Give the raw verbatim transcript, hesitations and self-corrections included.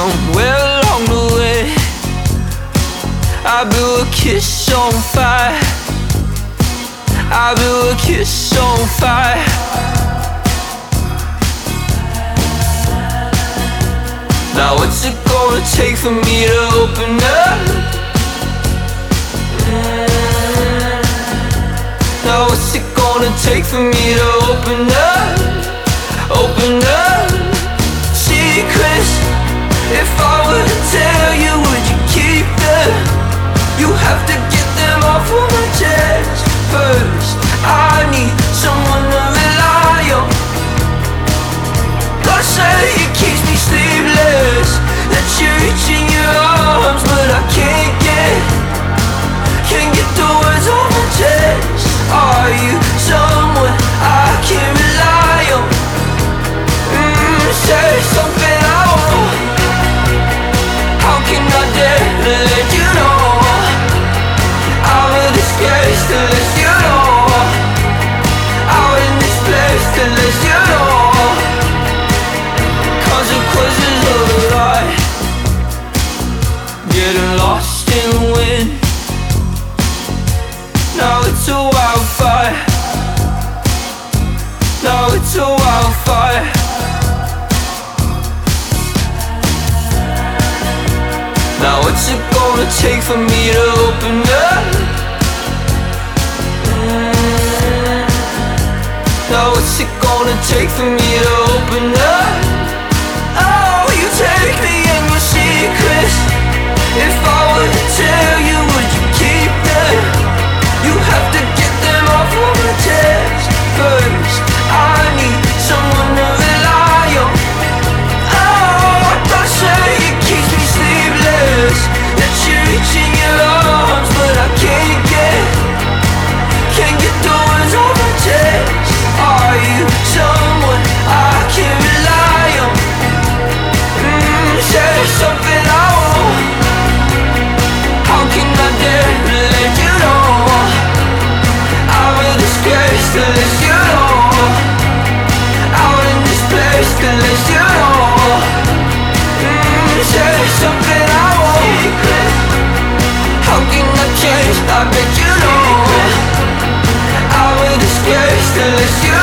somewhere along the way. I blew a kiss on fire. I blew a kiss on fire. Now what's it gonna take for me to open up? Mm. Now what's it gonna take for me to open up? Open up. Secrets, if I were to tell you, would you keep them? You have to get them off of my chest first. I need someone to rely on. God say it keeps me sleepless, that you reach in your arms, but I can't get, can't get the words off my chest. Are you someone I can rely on? Mm, say something I won't. How can I dare to let you know I'm a disgrace to let you know, out in this place to let you know. Consequences of a lie, getting lost in the wind. Now it's a wildfire. Now it's a wildfire. Now what's it gonna take for me to open up? Mm. Now what's it gonna take for me to open up? Oh, you take me in your secrets. If I were to tell you, would you keep them? You have to get them off of my chest first. I need someone to rely on. Oh, I thought say it keeps me sleepless, that you reach in your arms, but I can't get, can't get the words off my chest. Are you someone I can rely on? Mm, say something I won't. How can I dare to let you know I'm a disgrace to let you know, out in this place to let you know. Mm, say something I won't. How can I change? I bet you know I'm a disgrace to let you